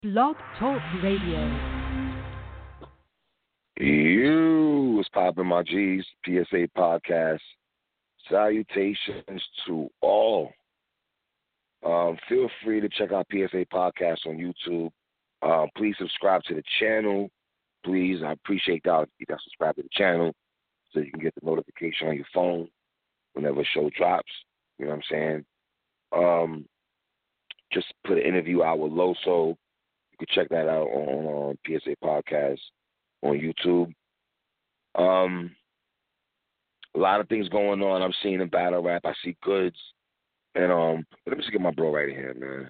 Blog Talk Radio. You was popping my G's, PSA podcast. Salutations to all. Feel free to check out PSA podcast on YouTube. Please subscribe to the channel. Please, I appreciate that. You got to subscribe to the channel so you can get the notification on your phone whenever a show drops. You know what I'm saying? Just put an interview out with Loso. You can check that out on PSA podcast on YouTube. A lot of things going on. I'm seeing in battle rap. I see goods. And let me just get my bro right here, man.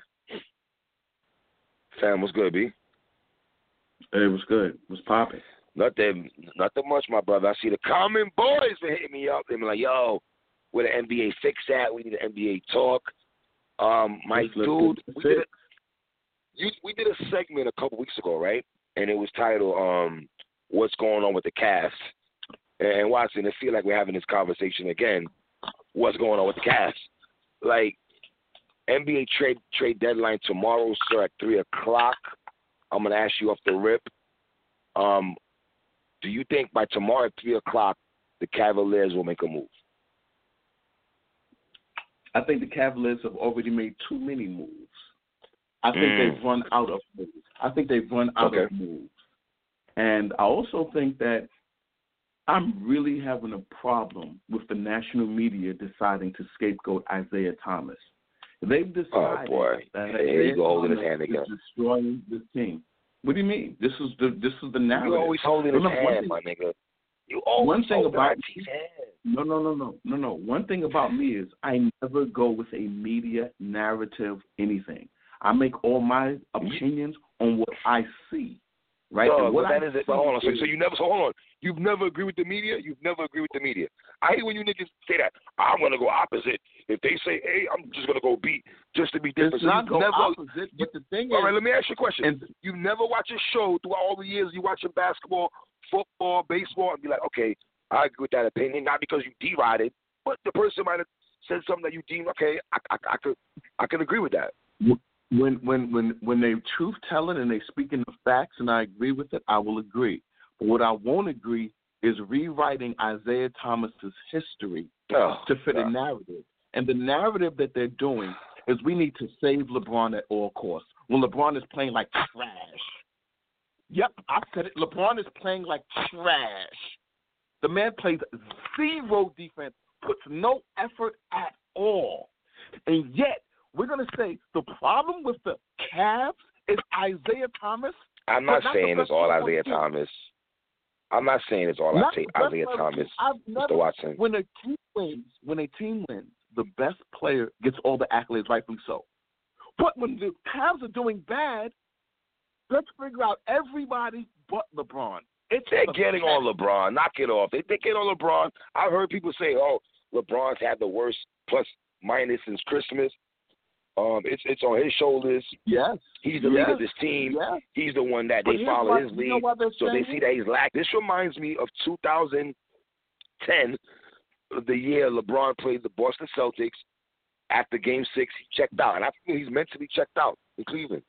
Fam, what's good, B? Hey, what's good? What's popping? Nothing much, my brother. I see the common boys been hitting me up. They been like, yo, where the NBA fix at? We need an NBA talk. My dude, we did a segment a couple weeks ago, right? And it was titled, What's Going On with the Cavs? And Watson, it feel like we're having this conversation again. What's going on with the Cavs? Like, NBA trade deadline tomorrow, sir, at 3 o'clock. I'm going to ask you off the rip. Do you think by tomorrow at 3 o'clock the Cavaliers will make a move? I think the Cavaliers have already made too many moves. I think they've run out of moves. And I also think that I'm really having a problem with the national media deciding to scapegoat Isaiah Thomas. They've decided that Isaiah Thomas is destroying the team. What do you mean? This is the narrative. You're always holding his hand, my nigga. You always holding his hand. No. One thing about me is I never go with a media narrative anything. I make all my opinions on what I see. Right? Hold on. So you never hold on. You've never agreed with the media? You've never agreed with the media. I hate when you niggas say that. I'm gonna go opposite. If they say A, I'm just gonna go B just to be different. It's not opposite, but the thing is, all right, let me ask you a question. You never watch a show throughout all the years you watching basketball, football, baseball, and be like, okay, I agree with that opinion, not because you derided, but the person might have said something that you deemed, okay, I could agree with that. When they truth telling and they speaking the facts and I agree with it, I will agree. But what I won't agree is rewriting Isaiah Thomas's history to fit a narrative. And the narrative that they're doing is we need to save LeBron at all costs. When LeBron is playing like trash. Yep, I said it. LeBron is playing like trash. The man plays zero defense, puts no effort at all. And yet, we're going to say the problem with the Cavs is Isaiah Thomas. I'm not saying it's all Isaiah Thomas. I'm not saying it's all Isaiah Thomas. Mr. Watson. When a team wins, the best player gets all the accolades, rightfully so. But when the Cavs are doing bad, let's figure out everybody but LeBron. They're getting on LeBron. Knock it off. They get on LeBron. I've heard people say, oh, LeBron's had the worst plus minus since Christmas. It's on his shoulders. Yes. He's the leader of this team. Yes. He's the one that they follow his lead. So they see that he's lacked. This reminds me of 2010, the year LeBron played the Boston Celtics. After Game 6, he checked out. And I feel he's mentally checked out in Cleveland.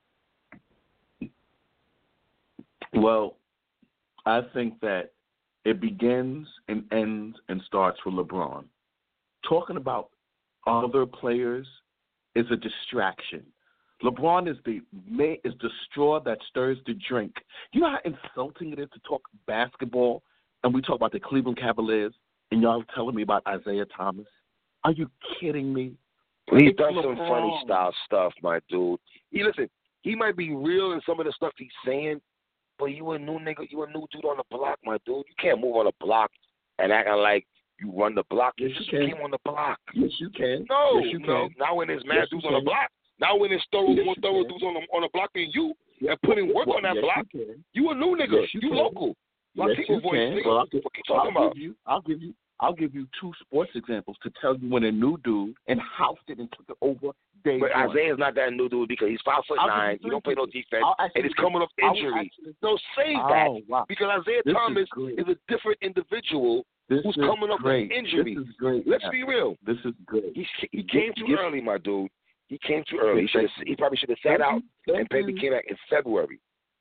Well, I think that it begins and ends and starts with LeBron. Talking about other players is a distraction. LeBron is the straw that stirs the drink. You know how insulting it is to talk basketball and we talk about the Cleveland Cavaliers and y'all telling me about Isaiah Thomas? Are you kidding me? He's done some funny style stuff, my dude. He might be real in some of the stuff he's saying, but you a new nigga, you a new dude on the block, my dude. You can't move on the block and acting like you run the block. You just came on the block. Yes, you can. No, yes, you can. Now when there's mad dudes on the block, now when there's more thorough dudes on the block than you, and putting work on that block, you a new nigga. You local. Yes, you can. Well, I'll give you two sports examples to tell you when a new dude and housed it and took it over day But one. Isaiah's not that new dude because he's 5'9". He don't play no defense, and he's coming off injury. So say that because Isaiah Thomas is a different individual who's coming up with injury. This is great. Let's be real. This is great. He came too early, my dude. He came too early. He probably should have sat out and maybe came back in February.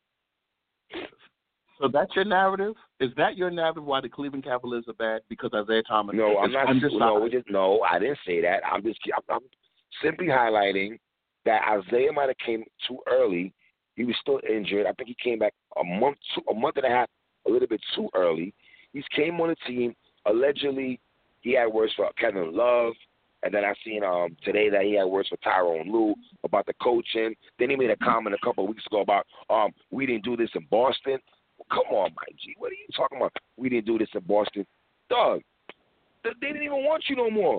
So that's your narrative? Is that your narrative why the Cleveland Cavaliers are bad? Because Isaiah Thomas No, I'm not. No, I didn't say that. I'm simply highlighting that Isaiah might have came too early. He was still injured. I think he came back a month and a half, a little bit too early. He came on the team. Allegedly, he had words for Kevin Love. And then I seen today that he had words for Tyronn Lue about the coaching. Then he made a comment a couple of weeks ago about we didn't do this in Boston. Well, come on, Mike G. What are you talking about? We didn't do this in Boston. Dog, they didn't even want you no more.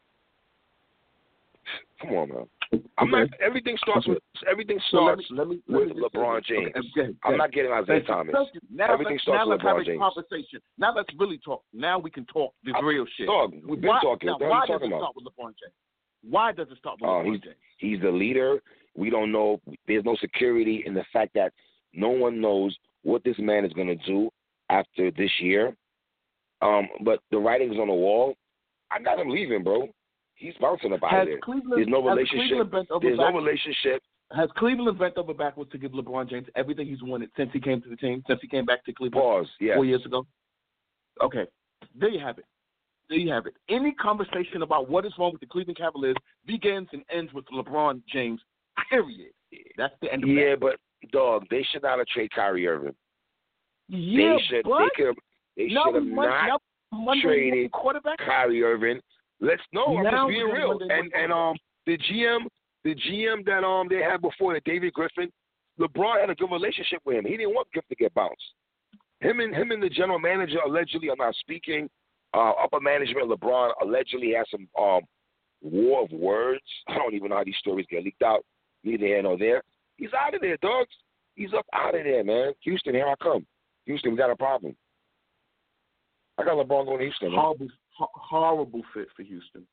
Come on, man. Everything starts with LeBron James. Okay. I'm not getting Isaiah Thomas. Everything starts with LeBron James. Conversation. Now let's really talk. Now we can talk this real shit. Dog, we've been talking. Now, why does it start with LeBron James? Why does it start with LeBron James? He's the leader. We don't know. There's no security in the fact that no one knows what this man is going to do after this year. But the writing's on the wall. I got him leaving, bro. He's bouncing up out of there. There's no relationship. Has Cleveland bent over backwards to give LeBron James everything he's wanted since he came to the team, since he came back to Cleveland 4 years ago? Okay. There you have it. Any conversation about what is wrong with the Cleveland Cavaliers begins and ends with LeBron James, period. That's the end of it. Yeah, but, dog, they should not have traded Kyrie Irving. Yeah, they should have not traded Kyrie Irving. I'm just being real. And the GM that they had before, David Griffin, LeBron had a good relationship with him. He didn't want Griffin to get bounced. Him and the general manager allegedly, I'm not speaking, upper management, LeBron allegedly had some war of words. I don't even know how these stories get leaked out. Neither here nor there. He's out of there, dogs. He's up out of there, man. Houston, here I come. Houston, we got a problem. I got LeBron going to Houston. Horrible fit for Houston.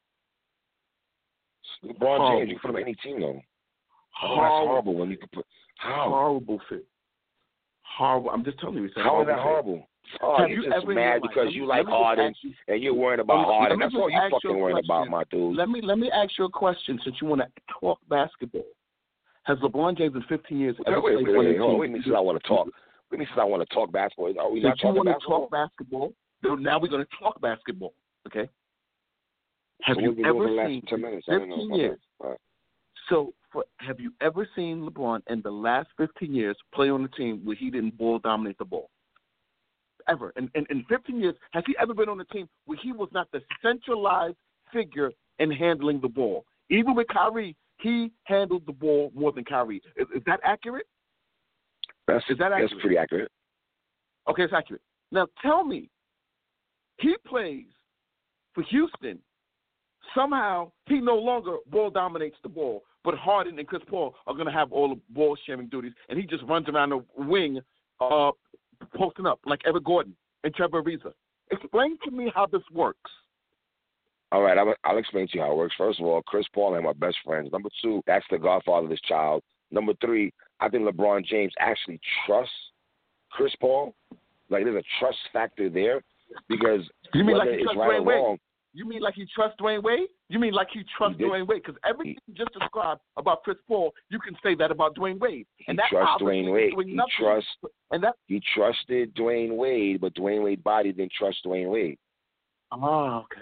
LeBron James, you put him any team though. That's horrible when you can put. How? Horrible fit. Horrible. I'm just telling you. How is that horrible? Oh, you're just mad because you like Harden and you're worrying about Harden. That's all you fucking worrying about, my dude. Let me ask you a question since you want to talk basketball. Has LeBron James in 15 years ever played for a team? Wait, I want to talk. What do you mean I want to talk basketball? Are we not talking basketball? Talk basketball? Now we're going to talk basketball, okay? Have you ever seen 15 years? Right. So, have you ever seen LeBron in the last 15 years play on a team where he didn't ball dominate the ball? Ever. In 15 years, has he ever been on a team where he was not the centralized figure in handling the ball? Even with Kyrie, he handled the ball more than Kyrie. Is that accurate? That's pretty accurate. Okay, it's accurate. Now, tell me, he plays for Houston. Somehow, he no longer ball dominates the ball, but Harden and Chris Paul are going to have all the ball sharing duties, and he just runs around the wing posting up like Eric Gordon and Trevor Ariza. Explain to me how this works. All right, I'll explain to you how it works. First of all, Chris Paul and my best friends. Number two, that's the godfather of this child. Number three, I think LeBron James actually trusts Chris Paul. Like, there's a trust factor there because you mean whether like it's right or wrong. You mean like he trusts Dwayne Wade? You mean like he trusts Dwayne Wade? Because everything you just described about Chris Paul, you can say that about Dwayne Wade. And he trusts Dwayne Wade. He trusted Dwayne Wade, but Dwayne Wade's body didn't trust Dwayne Wade. Oh, okay.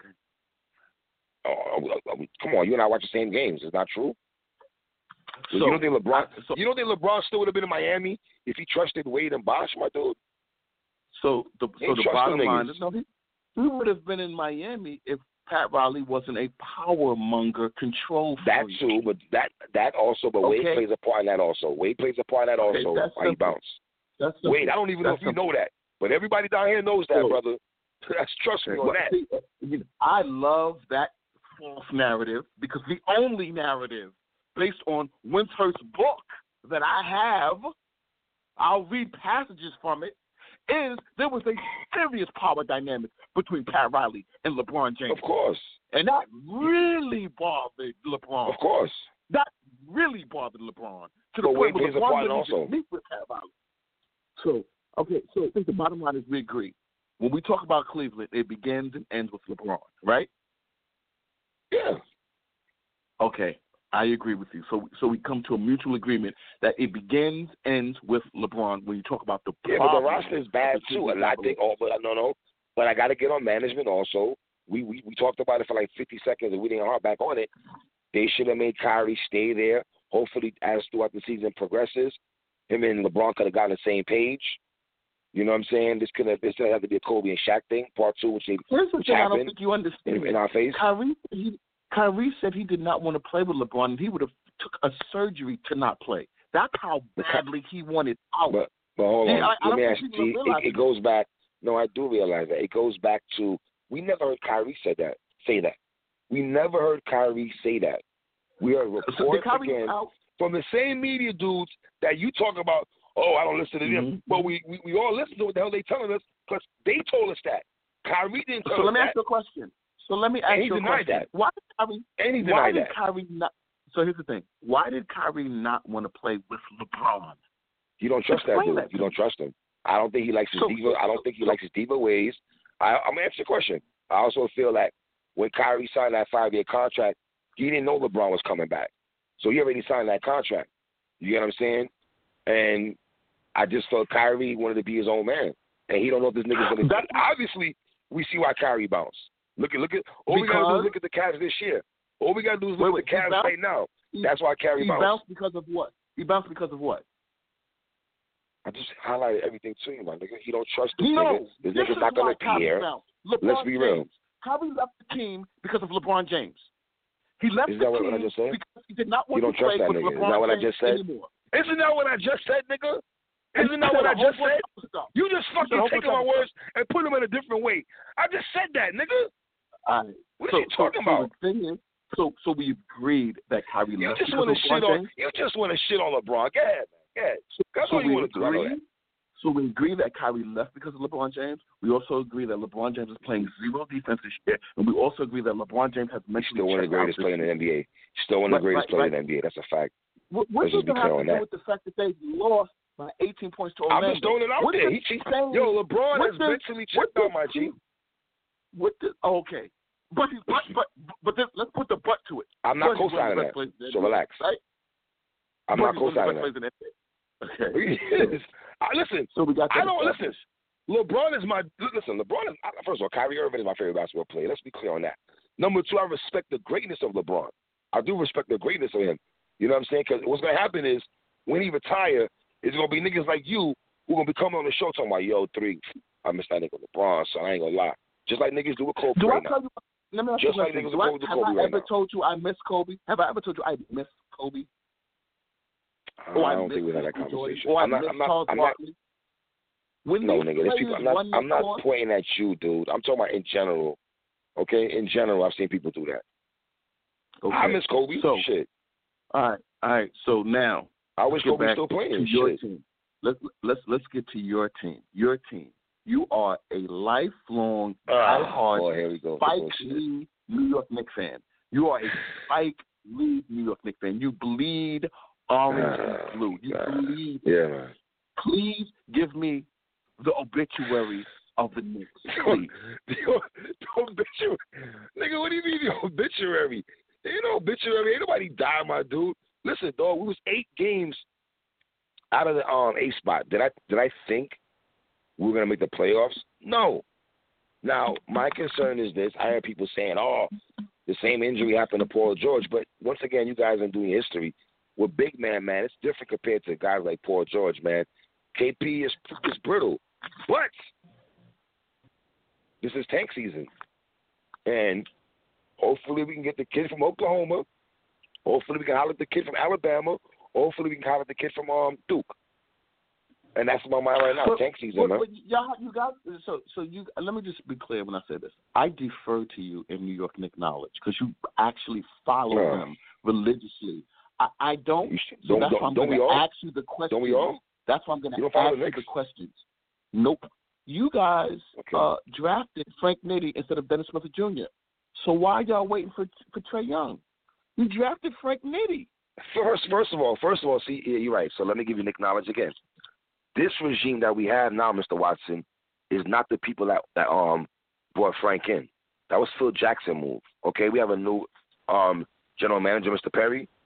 Come on, you and I watch the same games. It's not true. So, you don't think LeBron still would have been in Miami if he trusted Wade and Bosh, my dude? So the bottom line is, he would have been in Miami if Pat Riley wasn't a power monger control freak. That too, but Wade plays a part in that also. Why he bounced. Wade, I don't even know if you know that, but everybody down here knows that, brother. That's trust me on that. I love that false narrative because the only narrative based on Windhurst's book that I have, I'll read passages from it, is there was a serious power dynamic between Pat Riley and LeBron James. Of course. And that really bothered LeBron. Of course. That really bothered LeBron. To the point where LeBron didn't even meet with Pat Riley. So I think the bottom line is we agree. When we talk about Cleveland, it begins and ends with LeBron, right? Yeah. Okay. I agree with you. So we come to a mutual agreement that it begins, ends with LeBron when you talk about the problem. Yeah, but the roster is bad too. And I think, but no. But I got to get on management also. We talked about it for like 50 seconds and we didn't harp back on it. They should have made Kyrie stay there. Hopefully, as throughout the season progresses, him and LeBron could have gotten the same page. You know what I'm saying? This could have to be a Kobe and Shaq thing, part 2, which I don't think you understand. In our face. Kyrie said he did not want to play with LeBron, and he would have took a surgery to not play. That's how badly he wanted out. But hold on. Let me ask you. It goes back. No, I do realize that. It goes back to we never heard Kyrie say that. We never heard Kyrie say that. We heard reports again from the same media dudes that you talk about. Oh, I don't listen to them. But we all listen to what the hell they telling us because they told us that. Kyrie didn't tell us that. So let me ask you a question. He denied that. Why did Kyrie not? So here's the thing. Why did Kyrie not want to play with LeBron? You don't trust that dude. You don't trust him. I don't think he likes his diva. I don't think he likes his diva ways. I'm gonna answer your question. I also feel that when Kyrie signed that 5-year contract, he didn't know LeBron was coming back, so he already signed that contract. You get what I'm saying? And I just felt Kyrie wanted to be his own man, and he don't know if this nigga's gonna. Obviously, we see why Kyrie bounced. Look at. All we gotta do is look at the Cavs this year. All we gotta do is look at the Cavs right now. That's why Kyrie bounced. He bounced because of what? I just highlighted everything to you, my nigga. He don't trust this nigga. This nigga's not gonna be here. Let's be real. Kyrie left the team because of LeBron James. He left the team because he did not want to play with LeBron James anymore. Isn't that what I just said, nigga? Isn't that what I just said? You just fucking taking my words and put them in a different way. I just said that, nigga. What are you talking about? The thing is, so we agreed that Kyrie left because of LeBron James? You just want to shit on LeBron. Go ahead, man. That's what you want to do. So we agree that Kyrie left because of LeBron James. We also agree that LeBron James is playing zero defense this year. And we also agree that LeBron James has mentally still one of the greatest players in the NBA. Still one of the greatest players in the NBA. That's a fact. What does it have to do with the fact that they lost by 18 points to Orlando? I'm just throwing it out there. LeBron has mentally checked out, my G. Okay. But let's put the but to it. I'm not co-signing that, so relax. Right? I'm not co-signing that. Okay. Listen, so we got listen. LeBron is first of all, Kyrie Irving is my favorite basketball player. Let's be clear on that. Number 2, I respect the greatness of LeBron. I do respect the greatness of him. You know what I'm saying? Because what's going to happen is when he retires, it's going to be niggas like you who are going to be coming on the show talking about, yo, 3, I miss that nigga LeBron, so I ain't going to lie. Just like niggas do with Kobe right now. Let me ask you a question. Have I ever told you I miss Kobe? Have I ever told you I miss Kobe? I don't think we had that conversation. I'm not. No, nigga. I'm not pointing at you, dude. I'm talking about in general. Okay? In general, I've seen people do that. Okay. I miss Kobe. So, shit. All right. So now, I wish Kobe still playing. Your team. Let's get to your team. Your team. You are a lifelong, diehard Spike Lee New York Knicks fan. You are a Spike Lee New York Knicks fan. You bleed orange and blue. You bleed. Yeah, man. Please give me the obituary of the Knicks. Please. The obituary. Nigga, what do you mean the obituary? There ain't no obituary. Ain't nobody died, my dude. Listen, dog, we was 8 games out of the A spot. Did I think we were going to make the playoffs? No. Now, my concern is this. I heard people saying, the same injury happened to Paul George. But once again, you guys are doing history. With big man, it's different compared to guys like Paul George, man. KP is brittle. But this is tank season. And hopefully we can get the kid from Oklahoma. Hopefully we can holler at the kid from Alabama. Hopefully we can holler at the kid from Duke. And that's my mind right now. Tank season, man. You guys. Let me just be clear when I say this. I defer to you in New York Knicks knowledge because you actually follow them religiously. I don't. So that's why I'm going to ask you the questions. Don't we all? That's why I'm going to ask you the questions. Nope. You guys drafted Frank Nitti instead of Dennis Smith Jr. So why are y'all waiting for Trae Young? You drafted Frank Nitti. First of all, see, you're right. So let me give you Knicks knowledge again. This regime that we have now, Mr. Watson, is not the people that brought Frank in. That was Phil Jackson move. Okay, we have a new general manager, Mr. Perry,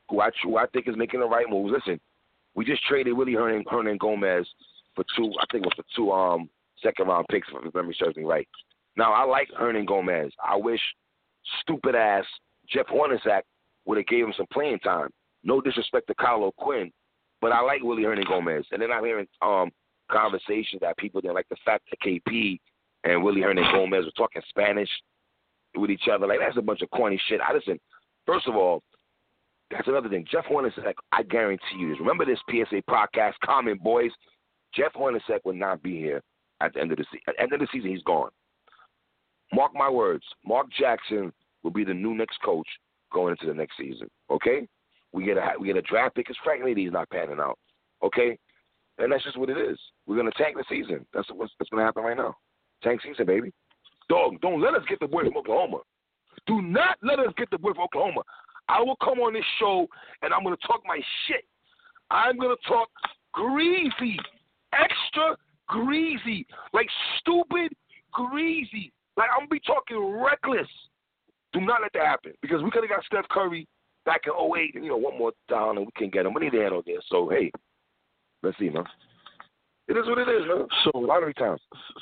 who I think is making the right moves. Listen, we just traded Willie Hernangomez for two second-round picks, if memory serves me right. Now, I like Hernangomez. I wish stupid-ass Jeff Hornacek would have gave him some playing time. No disrespect to Kyle O'Quinn, but I like Willie Hernangomez. And then I'm hearing conversations that people didn't like the fact that KP and Willie Hernangomez were talking Spanish with each other. Like, that's a bunch of corny shit. Listen, first of all, that's another thing. Jeff Hornacek, I guarantee you this. Remember this PSA podcast, Common Boys? Jeff Hornacek will not be here at the end of the season. At the end of the season, he's gone. Mark my words. Mark Jackson will be the new next coach going into the next season. Okay? We get a draft pick because Frank Lady's not panning out. Okay? And that's just what it is. We're going to tank the season. That's what's going to happen right now. Tank season, baby. Dog, don't let us get the boy from Oklahoma. Do not let us get the boy from Oklahoma. I will come on this show, and I'm going to talk my shit. I'm going to talk greasy, extra greasy, like stupid greasy. Like, I'm going to be talking reckless. Do not let that happen, because we could have got Steph Curry back in 2008, and, one more down, and we can't get him. We need to handle this. So, hey, let's see, man. It is what it is, man. So, lottery time.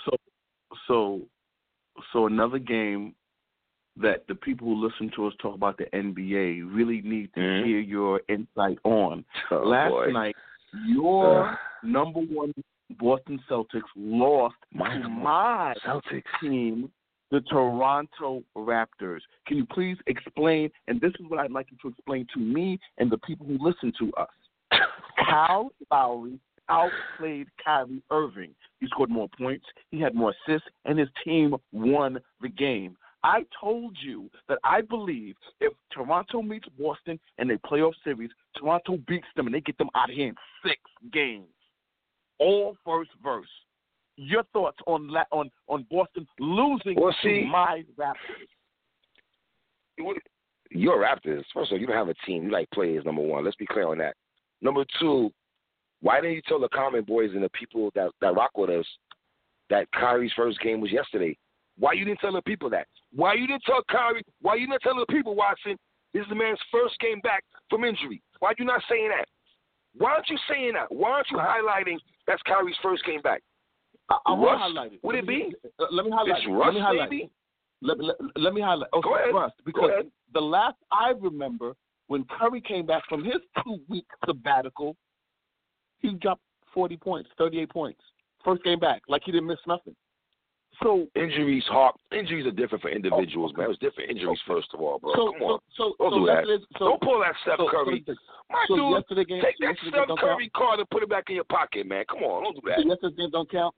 So another game that the people who listen to us talk about the NBA really need to hear your insight on. Last night, your number one Boston Celtics lost to my Celtics team, the Toronto Raptors. Can you please explain, and this is what I'd like you to explain to me and the people who listen to us. Kyle Lowry outplayed Kyrie Irving. He scored more points, he had more assists, and his team won the game. I told you that I believe if Toronto meets Boston in a playoff series, Toronto beats them and they get them out of here in 6 games. All first verse. Your thoughts on Boston losing to my Raptors? Your Raptors, first of all, you don't have a team. You like players, number one. Let's be clear on that. Number two, why didn't you tell the Common Boys and the people that rock with us that Kyrie's first game was yesterday? Why you didn't tell the people that? Why you didn't tell Kyrie? Why you didn't tell the people, Watson, this is the man's first game back from injury? Why you not saying that? Why aren't you saying that? Why aren't you highlighting that's Kyrie's first game back? I want to highlight it. Would it be? Let me highlight it. Russ, maybe? Let me highlight. Okay, Go ahead. Russ, because the last I remember when Curry came back from his 2-week sabbatical, he dropped 40 points, 38 points. First game back, like he didn't miss nothing. So injuries are different for individuals, man. It was different injuries, first of all, bro. Come on. Don't do that. Don't pull that Steph Curry. My dude, take that Steph Curry card and put it back in your pocket, man. Come on, don't do that. Yesterday's game don't count.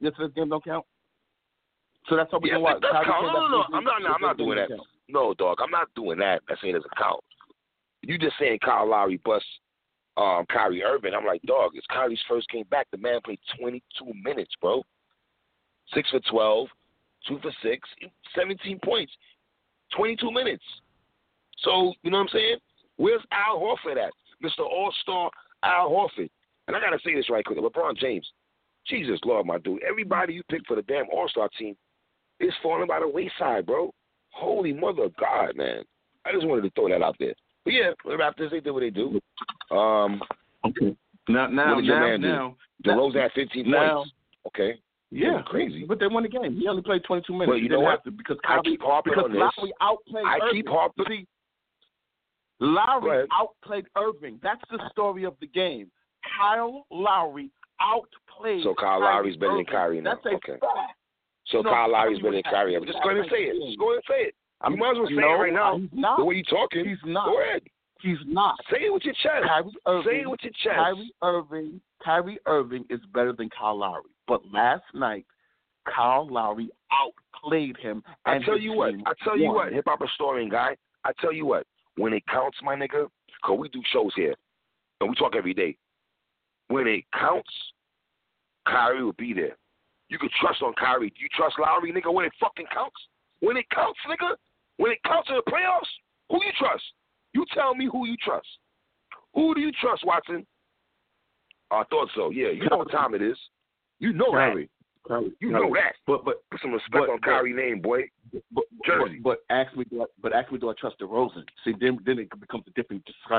So that's how we can watch. No. I'm not doing that. No, dog. I'm not doing that. That saying doesn't count. You just saying Kyle Lowry bust Kyrie Irving. I'm like, dog, it's Kyrie's first game back. The man played 22 minutes, bro. 6 for 12. 2 for 6, 17 points, 22 minutes. So, you know what I'm saying? Where's Al Horford at? Mr. All-Star Al Horford. And I got to say this right quick. LeBron James, Jesus, Lord, my dude. Everybody you pick for the damn All-Star team is falling by the wayside, bro. Holy mother of God, man. I just wanted to throw that out there. But, yeah, the Raptors, they do what they do. Okay. Now. DeRozan had 15 points. Okay. Yeah, crazy. But they won the game. He only played 22 minutes. Well, you know what? Because I keep harping on this. Lowry outplayed Irving. keep harping. See, Lowry outplayed Irving. That's the story of the game. Kyle Lowry outplayed. So Kyle Lowry's better than Kyrie now. That's okay. So Kyle Lowry's better than Kyrie. I'm just going to say it. Just go ahead and say it. You might as well say it right now. He's not. The way you're talking. He's not. Go ahead. He's not. Say it with your chest. Say it with your chest. Kyrie Irving is better than Kyle Lowry. But last night, Kyle Lowry outplayed him. I tell you what, hip hop historian guy. I tell you what, when it counts, my nigga, because we do shows here and we talk every day. When it counts, Kyrie will be there. You can trust on Kyrie. Do you trust Lowry, nigga? When it fucking counts, when it counts, nigga, when it counts in the playoffs, who you trust? You tell me who you trust. Who do you trust, Watson? I thought so. Yeah, you know what time it is. You know Kyrie. You know that. But put some respect on Kyrie's name, boy. Jersey. But ask me, do I trust DeRozan? See, then it becomes a different discussion.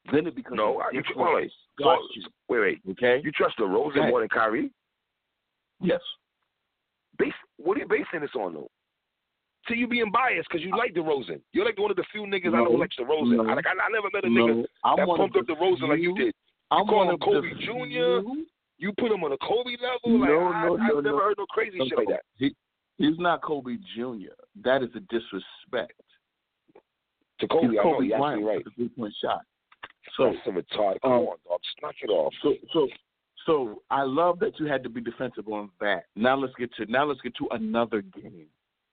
then it becomes no. Wait. Okay. You trust DeRozan more than Kyrie? Yes. What are you basing this on, though? See, you being biased because you like DeRozan. You're like one of the few niggas I know who likes DeRozan. No, I never met a nigga that pumped up DeRozan like you did. You call him Kobe Jr. You put him on a Kobe level. I've never heard no crazy shit like that. He's not Kobe Jr. That is a disrespect. To Kobe, I know. You're Bryant right. With a 3-point shot. So that's some retarded. Come on, dog. Just knock it off. So I love that you had to be defensive on that. Now let's get to another game.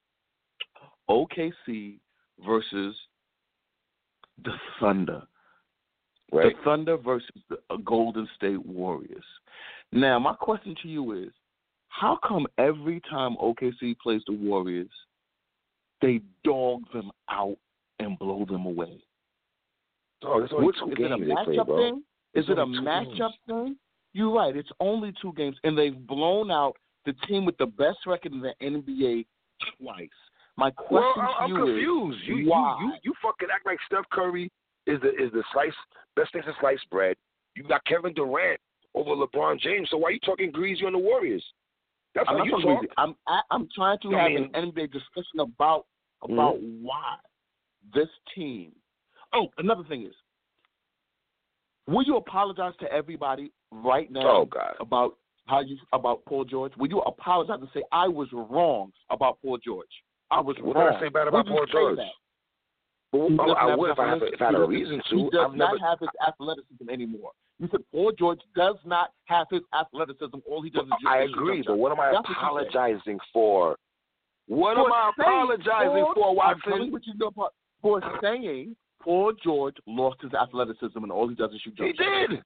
OKC versus the Thunder. Right. The Thunder versus the Golden State Warriors. Now, my question to you is, how come every time OKC plays the Warriors, they dog them out and blow them away? Oh, it's only 2 games they play, bro. Thing? Is it a matchup thing? You're right. It's only 2 games, and they've blown out the team with the best record in the NBA twice. My question to you confused. Is, why? You fucking act like Steph Curry is the best thing since sliced bread. You got Kevin Durant over LeBron James. So why are you talking greasy on the Warriors? That's how you talk. I'm trying to have an NBA discussion about why this team. Oh, another thing is, will you apologize to everybody right now about Paul George? Will you apologize and say I was wrong about Paul George? I was wrong. What did I say bad about Paul George? Well, I would if I had a reason to. He does not have his athleticism anymore. You said Paul George does not have his athleticism. All he does is I agree, but what am I apologizing for? What am I apologizing for, Watson? I'm telling you what you know for saying Paul George lost his athleticism and all he does is shoot jump shots. He did.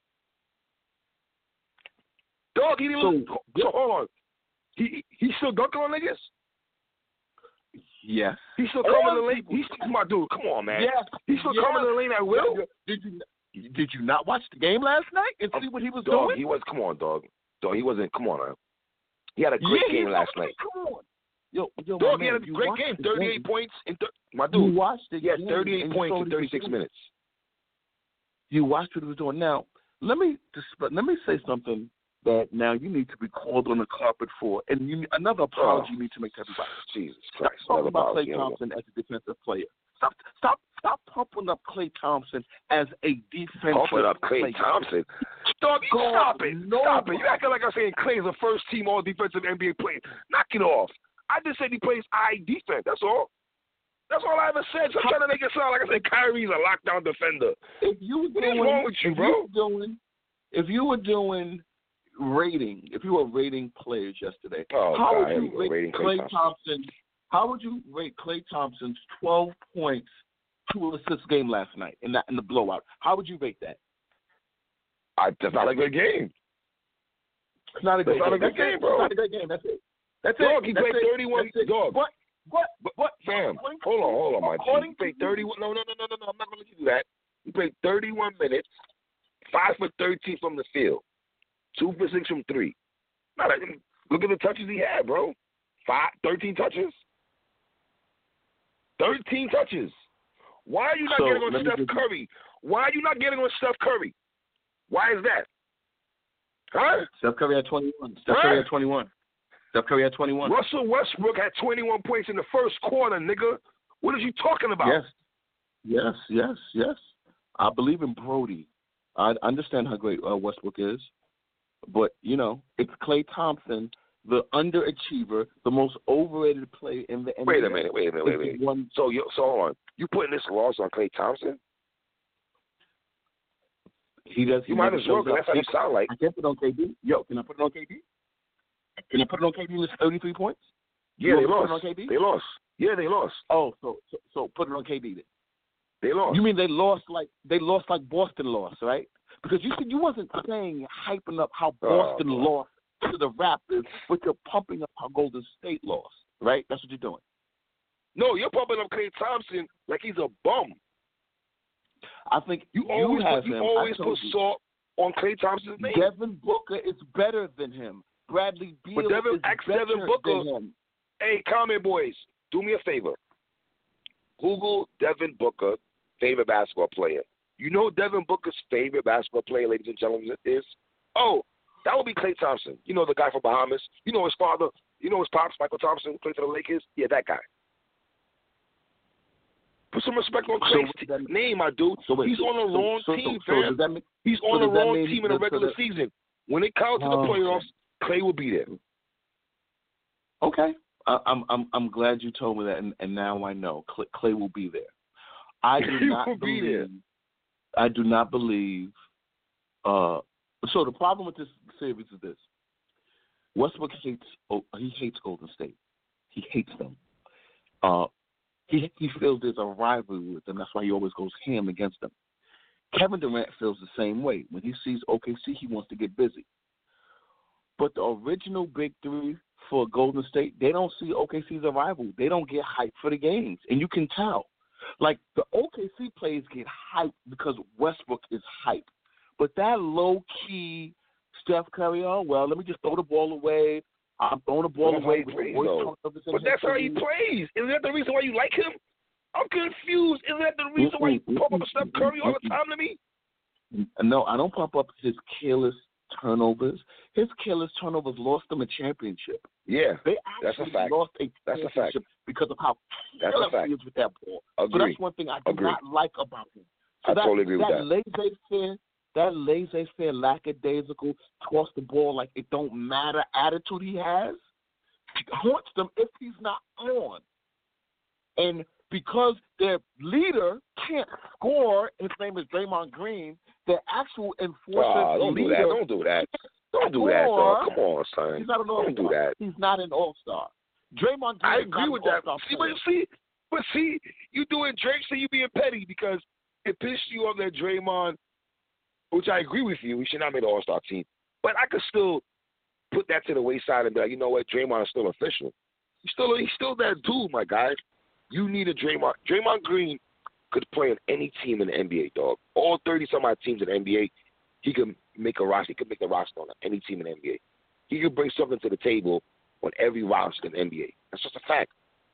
Dog, he didn't. So hold on. He still dunking on niggas? Yes. He's still coming in the lane. He's my dude. Come on, man. Yes. He's still coming in the lane at will. Did you not watch the game last night and see what he was doing? He was. Come on, dog. Dog, he wasn't. Come on, man. He had a great game last night. Come on. Yo, dog, he had a great game. 38 points. My dude. You watched the game. He had 38 points in 36 minutes. You watched what he was doing. Now, let me say something that now you need to be called on the carpet for, and another apology you need to make to everybody. Jesus Christ! Stop talking about Klay Thompson as a defensive player. Stop pumping up Klay Thompson as a defensive pumping up Klay player. Thompson. Dog, stop it! Stop it! You acting like I'm saying Klay's a first-team all-defensive NBA player. Knock it off. I just said he plays defense. That's all. That's all I ever said. So I'm trying to make it sound like I said Kyrie's a lockdown defender. What is wrong with you, bro? If you were rating players yesterday, how would you rate Klay Thompson? How would you rate Klay Thompson's 12 points, 2 assists game last night in the blowout? How would you rate that? That's not a good game. It's not a good game, bro. It's not a good game. That's it. Dog, he played 31. Dog. What? Fam, hold on, my G. He played 31. No. I'm not going to let you do that. He played 31 minutes, 5 for 13 from the field, 2 for 6 from 3. Look at the touches he had, bro. 13 touches. 13 touches. Why are you not getting on Steph Curry? Why are you not getting on Steph Curry? Why is that? Huh? Steph Curry had 21. Curry had 21. Russell Westbrook had 21 points in the first quarter, nigga. What are you talking about? Yes. I believe in Brody. I understand how great Westbrook is. But, it's Klay Thompson, the underachiever, the most overrated player in the NBA. Wait a minute. So hold on. You putting this loss on Klay Thompson? He does. You might as well, because that's how you sound like. I can't put it on KD. Yo, can I put it on KD? Can I put it on KD with 33 points? Yeah, they lost. They lost. Yeah, they lost. Oh, so put it on KD then. They lost. You mean they lost like Boston lost, right? Because you said you wasn't hyping up how Boston lost to the Raptors, but you're pumping up how Golden State lost, right? That's what you're doing. No, you're pumping up Klay Thompson like he's a bum. I think you always put salt on Klay Thompson's name. Devin Booker is better than him. Bradley Beal is better than him. Hey, comment boys, do me a favor. Google Devin Booker, favorite basketball player. You know Devin Booker's favorite basketball player, ladies and gentlemen, is? Oh, that would be Klay Thompson. You know the guy from Bahamas. You know his father. You know his pops, Michael Thompson, who played for the Lakers. Yeah, that guy. Put some respect on Klay's name, my dude. He's on the wrong team, fam. He's on the wrong team in the regular season. When it comes to the playoffs, Klay will be there. Okay. I'm glad you told me that, and now I know Klay will be there. I do not believe. So the problem with this series is this: Westbrook hates Golden State. He hates them. He feels there's a rivalry with them. That's why he always goes ham against them. Kevin Durant feels the same way. When he sees OKC, he wants to get busy. But the original big three for Golden State, they don't see OKC as a rival. They don't get hyped for the games, and you can tell. Like, the OKC players get hyped because Westbrook is hyped. But that low-key Steph Curry, oh, well, let me just throw the ball away. I'm throwing the ball away. But that's how he plays. Isn't that the reason why you like him? I'm confused. Isn't that the reason why you pump up Steph Curry all the time to me? No, I don't pump up his careless turnovers. His careless turnovers lost them a championship. Yeah, they that's a fact. Lost a championship because of how careless he is with that ball. So that's one thing I do not like about him. So I totally agree with that. That laissez-faire, lackadaisical, toss the ball like it don't matter attitude he has haunts them if he's not on. And because their leader can't score, his name is Draymond Green, their actual enforcer Don't do that. Don't do that, dog. Come on, son. He's not an all-star. Don't do that. He's not an all-star. Draymond Green I agree with that. See, you doing Drake, so you being petty because it pissed you off that Draymond, which I agree with you. He should not make the All-Star team. But I could still put that to the wayside and be like, you know what, Draymond is still official. He's still that dude, my guy. You need a Draymond. Draymond Green could play on any team in the NBA, dog. All 30-some-odd teams in the NBA, he could make a roster. He could make the roster on any team in the NBA. He could bring something to the table on every roster in the NBA. That's just a fact.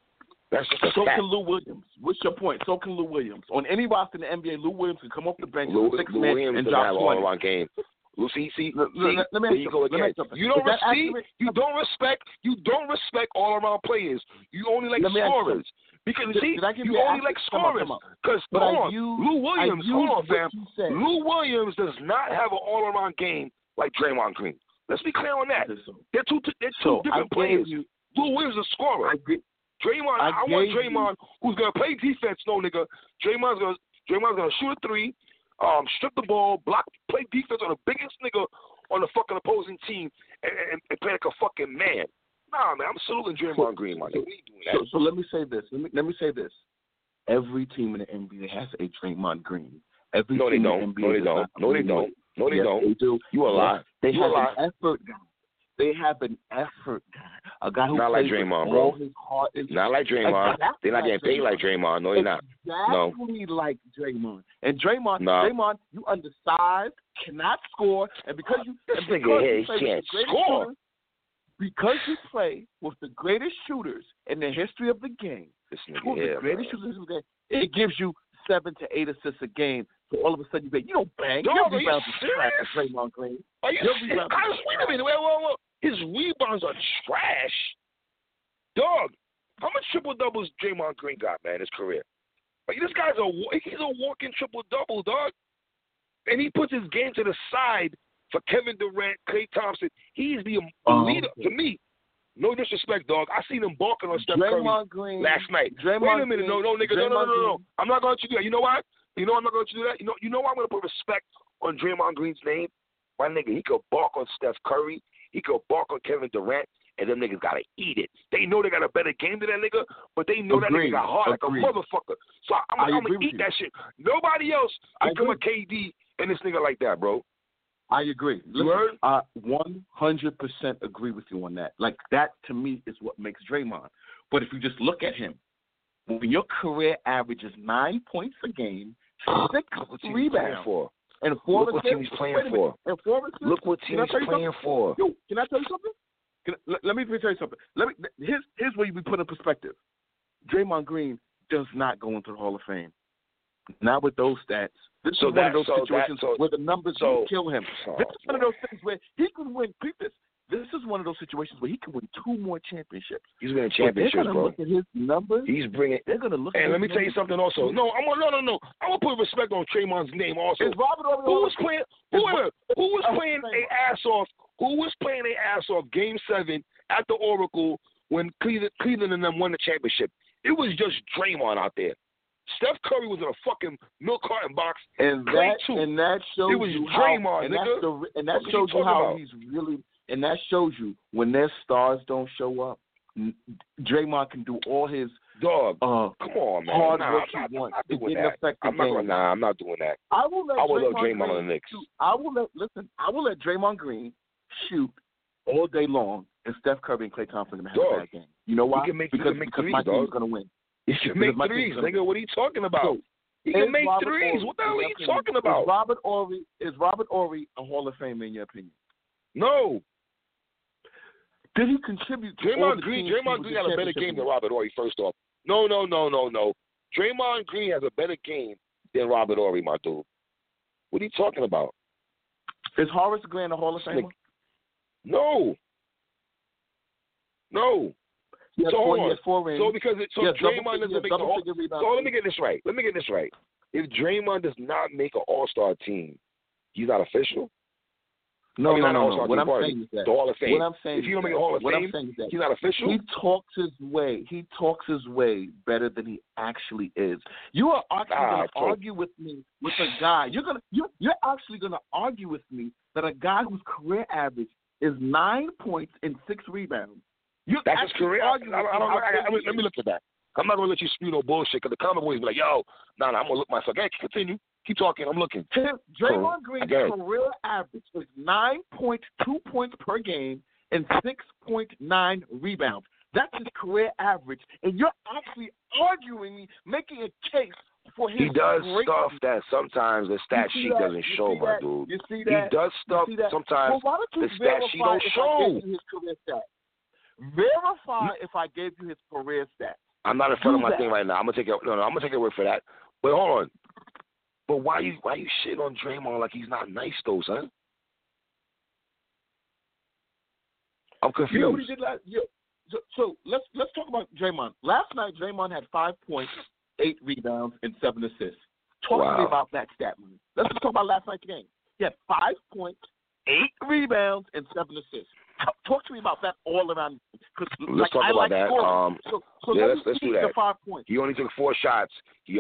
So can Lou Williams. What's your point? So can Lou Williams. On any roster in the NBA, Lou Williams can come off the bench Lou Williams and drop 20. All game. See, let me you go again. You don't respect all-around players. You only like scorers. Because, you only like scorers. Because, Lou Williams, hold on, fam. Lou Williams does not have an all-around game like Draymond Green. Let's be clear on that. They're two different players. Lou Williams is a scorer. Draymond, I want Draymond, who's gonna play defense. No, nigga. Draymond's gonna shoot a three, strip the ball, block, play defense on the biggest nigga on the fucking opposing team, and play like a fucking man. Nah, man, I'm saluting Draymond Green, man. We ain't doing that. So let me say this. Let me say this. Every team in the NBA has a Draymond Green. No, they don't. They do. You a lie. They have an effort guy. They have an effort guy. A guy who not like Draymond, bro. His heart is not like Draymond. They're not getting paid like Draymond. No, they're not. Exactly like Draymond. And Draymond, you undersized, cannot score, and because you can't score. Because you play with the greatest shooters in the history of the game, it gives you 7 to 8 assists a game. So all of a sudden you don't bang. Dog, your rebounds are trash at Draymond Green. Are you serious? Wait a minute. Whoa. His rebounds are trash. Dog, how much triple-doubles Draymond Green got, man, in his career? Like, this guy's he's a walking triple-double, dog. And he puts his game to the side for Kevin Durant, Klay Thompson. He's the leader to me. No disrespect, dog. I seen him balking on Steph Curry last night. Wait a minute. No, nigga. No. I'm not going to let you do that. You know why? I'm not going to let you do that? You know why I'm going to put respect on Draymond Green's name? My nigga, he could bark on Steph Curry. He could bark on Kevin Durant. And them niggas got to eat it. They know they got a better game than that nigga, but they know that nigga got hard like a motherfucker. So I'm going to eat that shit. Nobody else can come a KD and this nigga like that, bro. I agree. Listen, I 100% agree with you on that. Like, that, to me, is what makes Draymond. But if you just look at him, when your career average is 9 points a game, 6 rebounds, and 4 Look what team he's playing for. Look what team he's playing for. Yo, can I tell you something? Let me tell you something. Here's where you be put in perspective. Draymond Green does not go into the Hall of Fame. Not with those stats. This is one of those situations where the numbers will kill him. This is one of those things where he can win. This is one of those situations where he can win 2 more championships. He's winning championships, bro. They're bro. Look at his numbers. He's bringing. They're gonna look. And let me tell you something also. No. I'm gonna put respect on Draymond's name also. Is Robert Horry who was playing? Who was playing their ass off? Who was playing their ass off? Game 7 at the Oracle when Cleveland and them won the championship. It was just Draymond out there. Steph Curry was in a fucking milk carton box. And that shows it was you Draymond, how, and that shows you how he's really. And that shows you when their stars don't show up, Draymond can do all his come on, man. Hard work he wants. I'm not doing that. I will let Draymond on the Knicks. I will let Draymond Green shoot all day long, and Steph Curry and Klay Thompson have a bad game. You know why? Because my team's going to win. He can make threes, nigga. What are you talking about? He can make threes. What the hell are you talking about? Is Robert Horry a Hall of Famer in your opinion? No. Did he contribute to Draymond Green had a better game than Robert Horry, first off. No. Draymond Green has a better game than Robert Horry, my dude. What are you talking about? Is Horace Grant a Hall of Famer? No. He has four rings. Draymond doesn't make the All. So let me get this right. If Draymond does not make an All-Star team, he's not official. No. What I'm saying is that the Hall of Fame. What I'm saying if you don't make a Hall of Fame, he's not official. He talks his way better than he actually is. You are actually going to argue with me with a guy. You're actually going to argue with me that a guy whose career average is 9 points and 6 rebounds. That's his career. Let me look at that. I'm not going to let you spew no bullshit because the common boys be like, yo, I'm going to look myself. Hey, continue. Keep talking. I'm looking. Draymond Green's career average is 9.2 points per game and 6.9 rebounds. That's his career average. And you're actually making a case for his He does greatness. stuff that sometimes the stat sheet doesn't show, my dude. You see that? He does stuff sometimes the stat sheet don't show. Verify if I gave you his career stats. I'm not in front of my thing right now. I'm gonna take your word for that. But hold on. But why you shit on Draymond like he's not nice though, son? I'm confused. You know what he did last year? So let's talk about Draymond. Last night Draymond had 5 points, 8 rebounds, and 7 assists. Talk to me about that stat, man. Let's just talk about last night's game. He had 5 points, 8 rebounds, and 7 assists. Talk to me about that all around. Let's talk about that. Let's do that. 5 points. He only took 4 shots.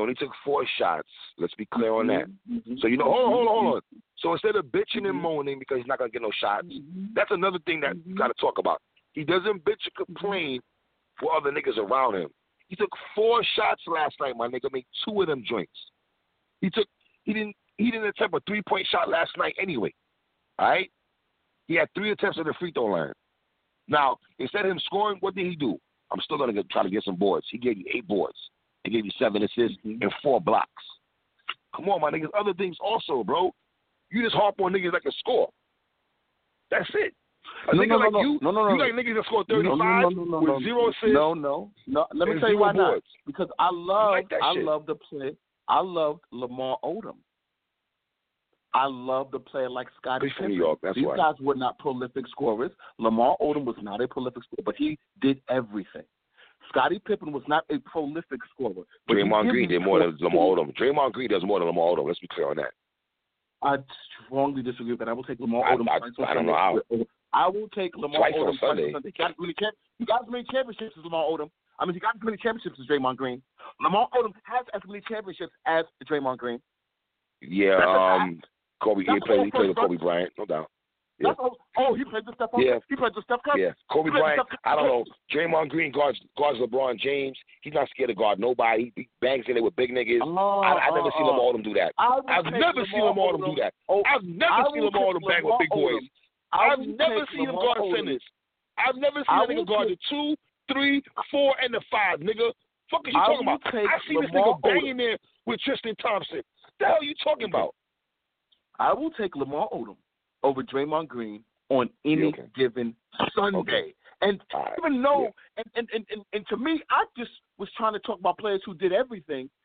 Let's be clear on that. Mm-hmm. So, hold on. So instead of bitching and moaning because he's not going to get no shots, that's another thing that you got to talk about. He doesn't bitch and complain for other niggas around him. He took 4 shots last night, my nigga. Made 2 of them joints. He didn't attempt a 3-point shot last night anyway. All right? He had 3 attempts at the free throw line. Now, instead of him scoring, what did he do? I'm still going to try to get some boards. He gave you 8 boards. He gave you 7 assists and 4 blocks. Come on, my niggas. Other things also, bro. You just harp on niggas that can score. That's it. You like niggas that score 35 with 0 assists. No. Let me tell you why not. Because I love the play. I loved Lamar Odom. I love the player like Scottie Pippen. New York, that's These why. guys were not prolific scorers. Lamar Odom was not a prolific scorer, but he did everything. Scottie Pippen was not a prolific scorer. Draymond Green did more than Lamar Odom. Draymond Green does more than Lamar Odom. Let's be clear on that. I strongly disagree with that. I will take Lamar Odom. I don't know how. I will take Lamar twice Odom on Sunday. He got as many championships as Lamar Odom. I mean, he got as many championships as Draymond Green. Lamar Odom has as many championships as Draymond Green. Yeah, Kobe. He played with Kobe Bryant, no doubt. Yeah. He played with Steph Curry. Yeah. He played with Steph Curry. Yeah, Kobe Bryant. I don't know. Draymond Green guards LeBron James. He's not scared to guard nobody. He bangs in there with big niggas. I've never seen Lamar Odom do that. I've never seen Lamar Odom do that. I've never seen Lamar Odom bang with big boys. I've never seen him guard centers. I've never seen a nigga guard the 2, 3, 4, and the 5, nigga. Fuck is you talking about? I see this nigga banging there with Tristan Thompson. The hell are you talking about? I will take Lamar Odom over Draymond Green on any given Sunday. Okay. And even though, and to me, I just was trying to talk about players who did everything.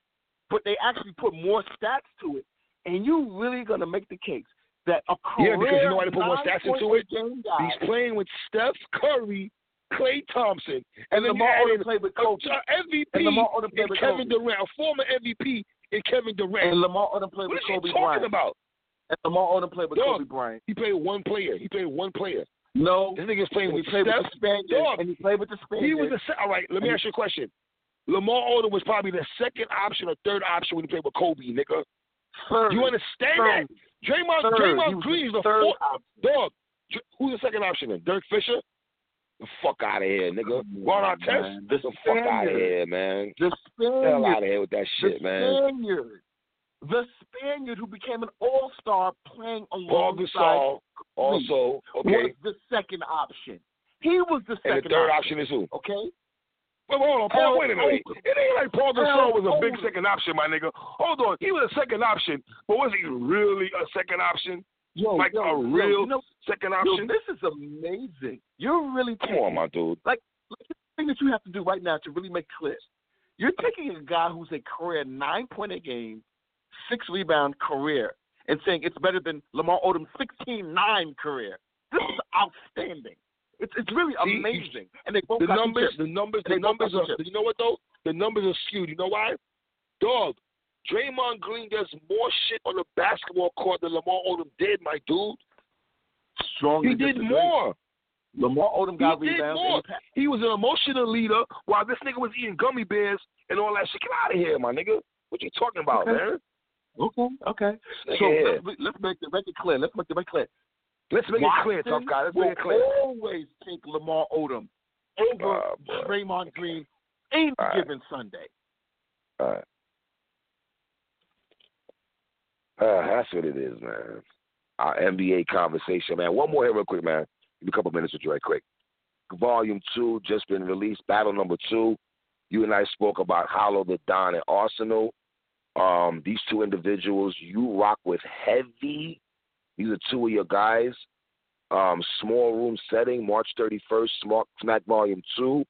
but they actually put more stats to it. And you really going to make the case that a career because you know why they put more stats into it? Guy, he's playing with Steph Curry, Klay Thompson, and Lamar Odom played with Kobe. MVP and Lamar Odom played with Kevin Kobe. Durant, a former MVP in Kevin Durant. And Lamar Odom played with Kobe Bryant. What are you talking about? And Lamar Odom played with Kobe Bryant. He played with one player. No. This nigga's playing with Steph. With the Spaniards. And he played with the Spaniards. He was all right, let me ask you a question. Lamar Odom was probably the second option or third option when he played with Kobe, nigga. Third. You understand that? Draymond Green is the fourth. Dog, who's the second option then? Dirk Fisher? The fuck out of here, nigga. Ron Artest? The fuck out of here, man. The Spaniard. Get the hell out of here with that shit, man. The Spaniard who became an all-star playing alongside Paul Gasol also, was the second option. He was the second option. And the third option is who? Okay. Wait, hold on, Paul. Wait a minute. It ain't like Paul Gasol was a big second option, my nigga. Hold on. He was a second option, but was he really a second option? Second option? This is amazing. You're really Come on, my dude. Like the thing that you have to do right now to really make clear. You're taking a guy who's a career 9-point a game, 6-rebound career, and saying it's better than Lamar Odom's 16-9 career. This is outstanding. It's really amazing. And they both got the numbers are, you know what though? The numbers are skewed. You know why? Dog, Draymond Green does more shit on the basketball court than Lamar Odom did, my dude. He did more. Lamar Odom got rebounds. He was an emotional leader while this nigga was eating gummy bears and all that shit. Get out of here, my nigga. What you talking about, man? Okay. So let's make the record clear. Let's make it clear, tough guy. Let's make it clear. Always take Lamar Odom over Draymond Green any given Sunday. All right. That's what it is, man. Our NBA conversation, man. One more here real quick, man. Give me a couple minutes with you right quick. Volume 2 just been released. Battle number 2. You and I spoke about Hollow the Don and Arsenal. These two individuals you rock with heavy. These are two of your guys. Small room setting, March 31st, Smack Volume 2.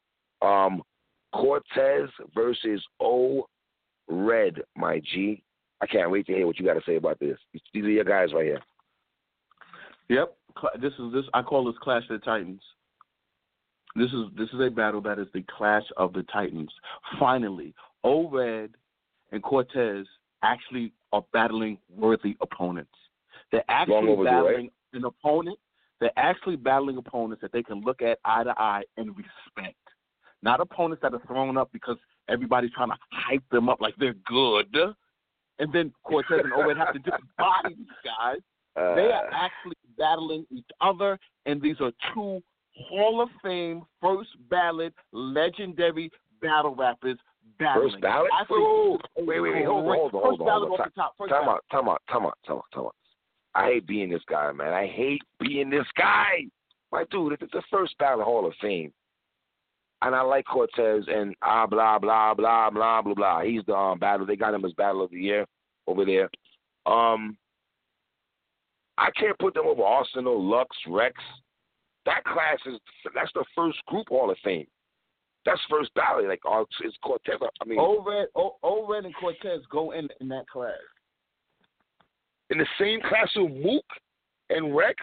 Cortez versus O-Red, my G. I can't wait to hear what you got to say about this. These are your guys right here. Yep. I call this Clash of the Titans. This is a battle that is the Clash of the Titans. Finally, O-Red and Cortez actually are battling worthy opponents. They're actually battling an opponent. They're actually battling opponents that they can look at eye to eye and respect. Not opponents that are thrown up because everybody's trying to hype them up like they're good. And then Cortez and O-Red have to just body these guys. They are actually battling each other, and these are two Hall of Fame, first ballot, legendary battle rappers battling. First ballot? Wait, hold on. Time out. I hate being this guy, man. I hate being this guy. My dude, it's the first ballot Hall of Fame. And I like Cortez and blah, blah, blah, blah, blah, blah. He's the battle. They got him as Battle of the Year over there. I can't put them over Arsenal, Lux, Rex. That's the first group Hall of Fame. That's first ballot. Like, it's Cortez. I mean, O-Red and Cortez go in that class. In the same class with Mook and Rex?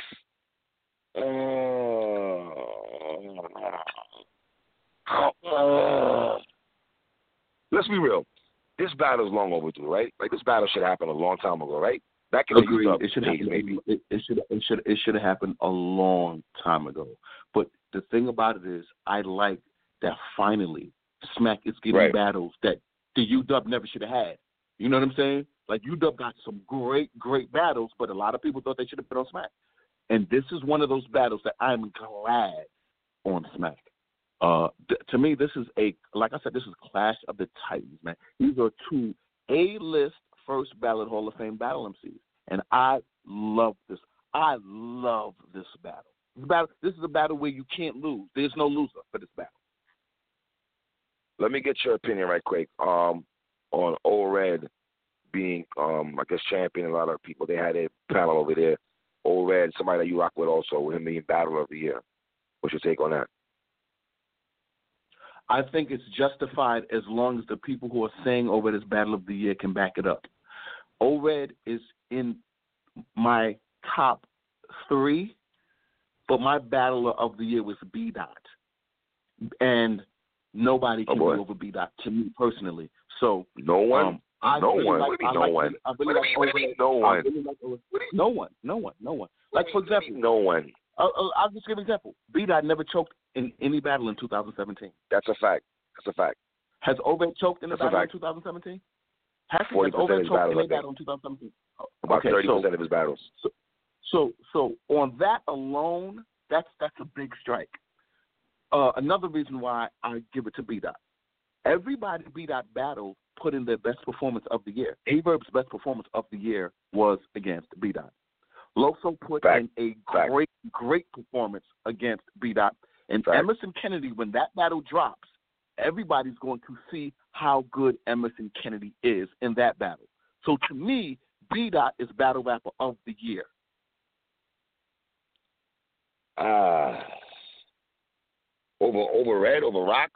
Let's be real. This battle is long overdue, right? Like, this battle should happen a long time ago, right? Back in it should happen. Maybe it should have happened a long time ago. But the thing about it is, I like that finally Smack is getting battles that the UW never should have had. You know what I'm saying? Like, UW got some great battles, but a lot of people thought they should have been on Smack. And this is one of those battles that I'm glad on Smack. To me, this is like I said, this is Clash of the Titans, man. These are two A-list first ballot Hall of Fame battle MCs, and I love this. I love this battle. This is a battle where you can't lose. There's no loser for this battle. Let me get your opinion right quick on O-Red being, I guess, champion. A lot of people, they had a panel over there. O-Red, somebody that you rock with also, with him being Battle of the Year. What's your take on that? I think it's justified as long as the people who are saying ORED is Battle of the Year can back it up. ORED is in my top 3, but my Battle of the Year was B-Dot. And nobody can be over B-Dot to me personally. So no one? No one. Like, for example, no one. I'll just give an example. B-Dot never choked in any battle in 2017. That's a fact. Has ORED choked in a battle in 2017? Has 40% ORED choked in a battle in 2017? About 30% of his battles. So on that alone, that's a big strike. Another reason why I give it to B-Dot. Everybody B-Dot battle put in their best performance of the year. Averb's best performance of the year was against B-Dot. Loso put in a great performance against B-Dot. And Emerson Kennedy, when that battle drops, everybody's going to see how good Emerson Kennedy is in that battle. So to me, B-Dot is Battle Rapper of the Year. Over Red, over Rock?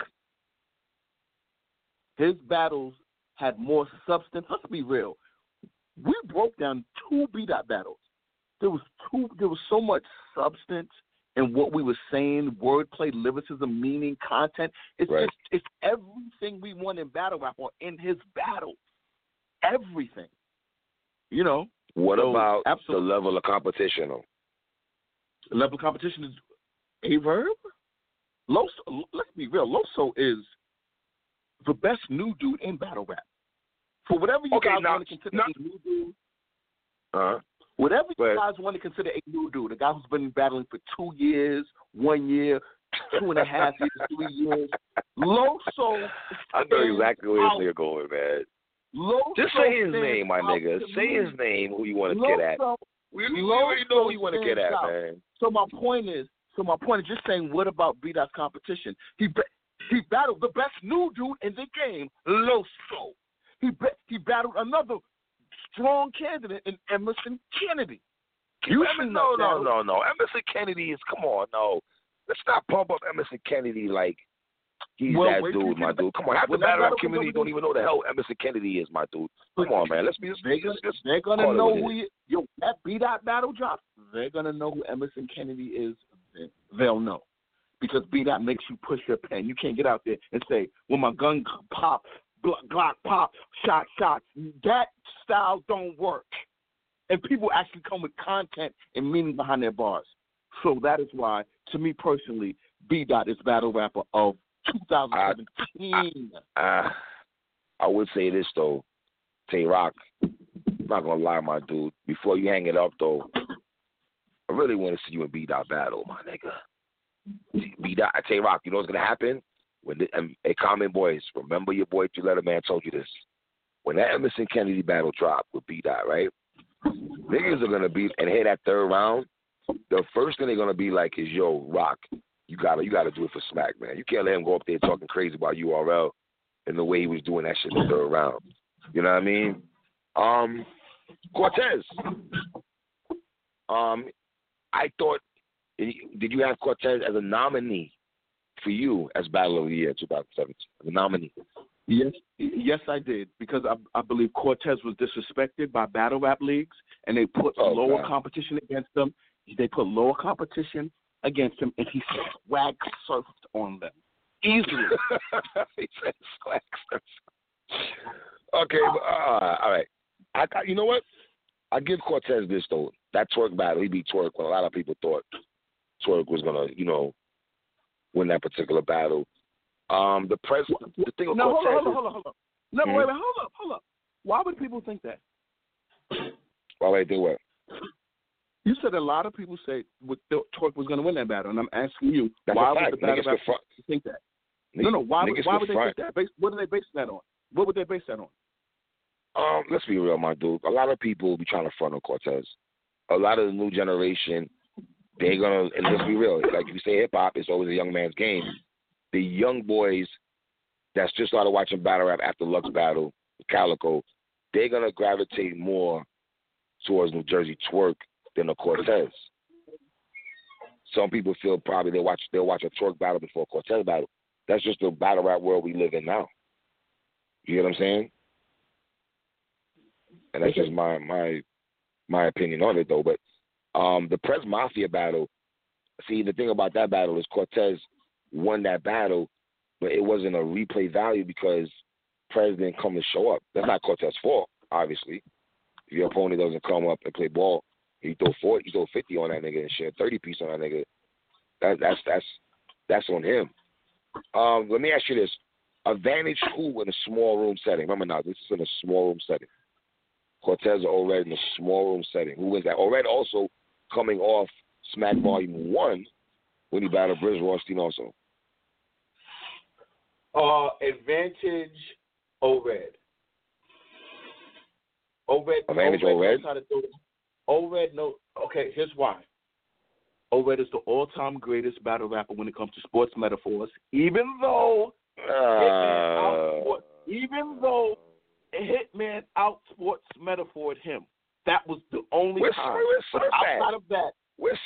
His battles had more substance. Let's be real. We broke down 2 B-Dot battles. There was so much substance in what we were saying, wordplay, lyricism, meaning, content. It's everything we want in battle rap or in his battles. Everything. You know. What about the level of competition? The level of competition is Averb? Loso, let's be real. Loso is the best new dude in battle rap. For whatever you guys want to consider a new dude, whatever you guys want to consider a new dude, a guy who's been battling for 2 years, 1 year, 2.5 years, 3 years, Loso. I know exactly where you're going, man. Loso just say his name, my nigga. Say his name, who you want to get at. We already know who you want to get at, man. So my point is just saying, what about B-Dot's competition? He battled the best new dude in the game, Loso. He battled another strong candidate in Emerson Kennedy. No. Emerson Kennedy is, come on, no. Let's not pump up Emerson Kennedy like he's that dude, my dude. Come on, half the battle rap community don't even know the hell Emerson Kennedy is, my dude. Come on, man. They're gonna know who that B-Dot battle drops. They're gonna know who Emerson Kennedy is. They'll know. Because B-Dot makes you push your pen. You can't get out there and say, when my gun pop, Glock pop, shots. That style don't work. And people actually come with content and meaning behind their bars. So that is why, to me personally, B-Dot is Battle Rapper of 2017. I would say this, though. Tay-Rock, I'm not going to lie, my dude. Before you hang it up, though, I really want to see you in B-Dot battle, my nigga. B-Dot, Tay-Rock, you know what's going to happen? When Common Boys, remember your boy 3-Letter Man told you this. When that Emerson Kennedy battle dropped with B-Dot, right? Niggas are going to be, and hit that 3rd round, the first thing they're going to be like is, yo, Rock, you gotta do it for Smack, man. You can't let him go up there talking crazy about URL and the way he was doing that shit in the 3rd round. You know what I mean? Cortez. I thought, did you have Cortez as a nominee for you as Battle of the Year 2017? As a nominee? Yes, I did, because I believe Cortez was disrespected by battle rap leagues, and they put lower competition against them. They put lower competition against him, and he swag surfed on them easily. He said swag surfed. Okay, all right. You know what? I give Cortez this, though. That Twerk battle, he beat Twerk when a lot of people thought Twerk was going to, win that particular battle. The thing with Cortez hold up. No, wait, hold up. Why would people think that? Why would they do what? You said a lot of people say Twerk was going to win that battle, and I'm asking you, that's why would the battle rap think that? Why would they think that? What do they base that on? What would they base that on? Let's be real, my dude. A lot of people be trying to front on Cortez. A lot of the new generation, they're going to, and let's be real, like you say hip-hop, it's always a young man's game. The young boys that's just started watching battle rap after Lux battle, Calico, they're going to gravitate more towards New Jersey Twerk than a Cortez. Some people feel probably they'll watch a Twerk battle before a Cortez battle. That's just the battle rap world we live in now. You get what I'm saying? And that's just my opinion on it, though. But the Prez Mafia battle, see, the thing about that battle is Cortez won that battle, but it wasn't a replay value because Prez didn't come to show up. That's not Cortez's fault, obviously. If your opponent doesn't come up and play ball, you throw 40, you throw 50 on that nigga and shit, 30 piece on that nigga. That's on him. Let me ask you this: advantage who in a small room setting? Remember now, this is in a small room setting. Cortez or O-Red in a small room setting. Who wins that? O-Red also coming off Smack Volume 1 when he battled Briz Rothstein also. Advantage O-Red. Advantage O-Red? O-Red, no. Okay, here's why. O-Red is the all-time greatest battle rapper when it comes to sports metaphors, even though Hitman out sports metaphoured him. That was the only time. Outside of that,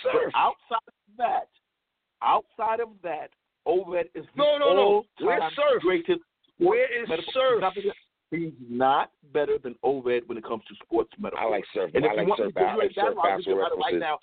outside of that, O-Red is the all-time greatest. Where is Surf? He's not better than O-Red when it comes to sports metaphors. I like Surf. And I like Surf basketball right now.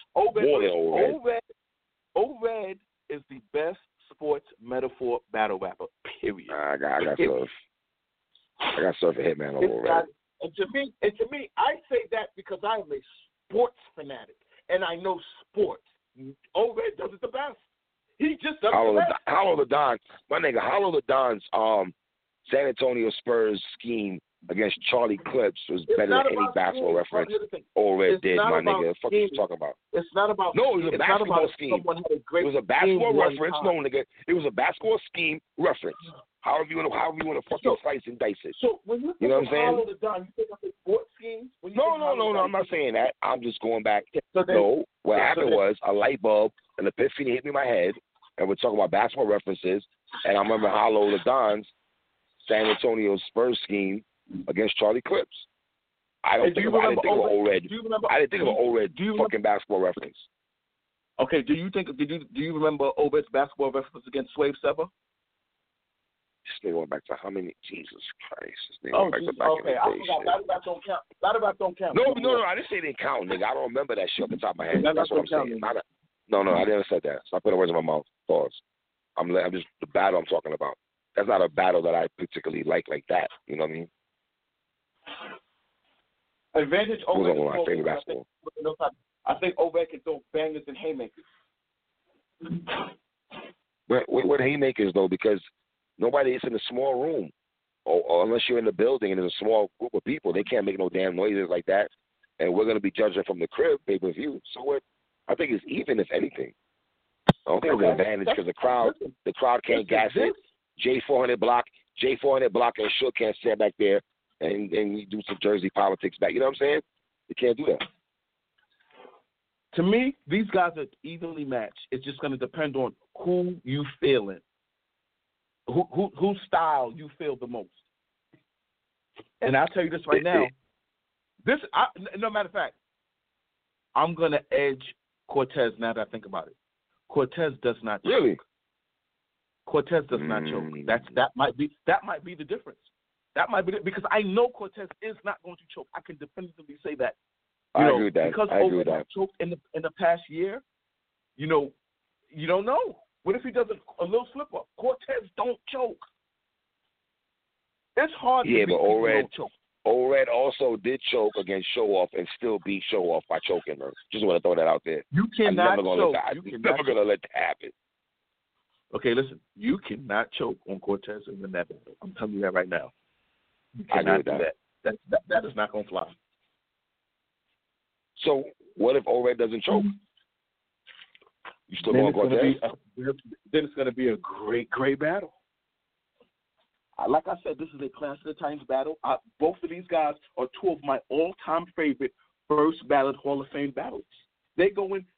O-Red is the best sports metaphor battle rapper, period. I got Surf. I got Surf and Hitman over O-Red. And to me, I say that because I am a sports fanatic, and I know sports. O-Red does it the best. He just does it the best. Hollow the Don. My nigga, Hollow the Don's San Antonio Spurs scheme against Charlie Clips was better than any basketball reference O-Red did, my nigga. What the fuck are you talking about? It's not about No, it was a basketball scheme. It was a basketball reference. No, nigga. It was a basketball scheme reference. However you want to fucking slice and dice it. So when you think of Hollow the Don, you think of the sports schemes? No, I'm not saying that. I'm just going back. What happened was a light bulb, an epiphany hit me in my head, and we're talking about basketball references, and I remember Hollow the Don's San Antonio Spurs scheme against Charlie Clips. I didn't think of O-Red. I didn't think of an O-Red fucking basketball reference. Okay, do you remember O-Red's basketball reference against Slave Sever? This nigga went back to how many? Jesus Christ. This nigga went back to back in the day. I forgot. Battle rap don't count. Battle rap don't count. No, I didn't say it didn't count, nigga. I don't remember that shit off the top of my head. That's what I'm saying. No, I never said that. Stop putting words in my mouth. Pause. I'm just the battle I'm talking about. That's not a battle that I particularly like that. You know what I mean? Advantage over one of my favorite basketball. I think O-Red can throw bangers and haymakers. What haymakers though? Because nobody is in a small room, or unless you're in the building and there's a small group of people, they can't make no damn noises like that. And we're gonna be judging from the crib pay-per-view. So what? I think it's even, if anything. I don't think it's an advantage because the crowd can't gas it. J400 block and Shook can't stand back there and do some Jersey politics back. You know what I'm saying? They can't do that. To me, these guys are evenly matched. It's just going to depend on who you feeling, whose style you feel the most. And I'll tell you this right now. No matter of fact, I'm going to edge Cortez now that I think about it. Cortez does not choke. Really? Cortez does not choke. That might be the difference. That might be because I know Cortez is not going to choke. I can definitively say that. I agree with that. Because O-Red choked in the past year, you don't know. What if he does a little slip up? Cortez don't choke. It's hard to beat people who don't choke. O-Red also did choke against Show Off and still beat Show Off by choking her. Just want to throw that out there. You cannot choke. I'm never going to let that happen. Okay, listen. You cannot choke on Cortez and win that battle. I'm telling you that right now. You cannot do that. That is not going to fly. So what if O-Red doesn't choke? You still going Cortez? Then it's going to be a great, great battle. Like I said, this is a Clash of the Titans battle. Both of these guys are two of my all-time favorite first ballot Hall of Fame battles. They go in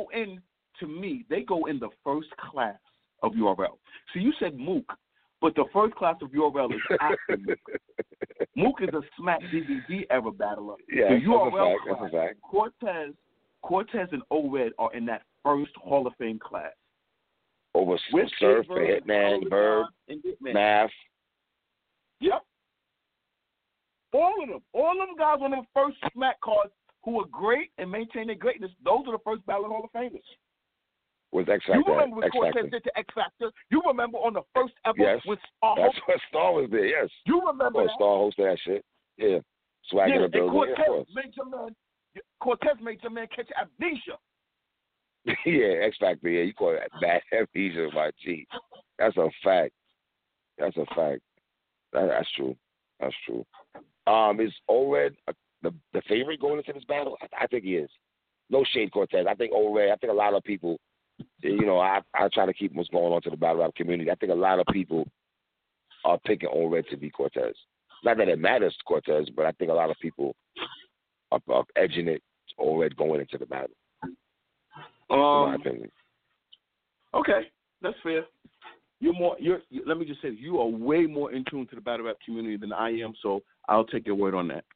the first class of URL. So you said Mook, but the first class of URL is after Mook. Mook is a Smack DVD era battler. Yeah, the URL that's a fact. Cortez and O-Red are in that first Hall of Fame class. over Surf, Hitman, Verb, Math. Yep. All of them guys on them first Smack cards who were great and maintained their greatness, those are the first Battle Hall of Famers. Was X Factor? You remember when Cortez did to X Factor? You remember on the first episode when Star that's what Star was there, yes. You remember that? Star hosted that shit. Yeah. Swag in the building. Cortez made your man catch amnesia. Yeah, X Factor, yeah. You call it bad amnesia, my G. That's a fact. That's true. That's true. Is O-Red the favorite going into this battle? I think he is. No shade, Cortez. I think O-Red, I think a lot of people, I try to keep what's going on to the battle rap community. I think a lot of people are picking O-Red to be Cortez. Not that it matters to Cortez, but I think a lot of people are edging it O-Red going into the battle. In my opinion. Okay, that's fair. Let me just say, you are way more in tune to the battle rap community than I am, so I'll take your word on that.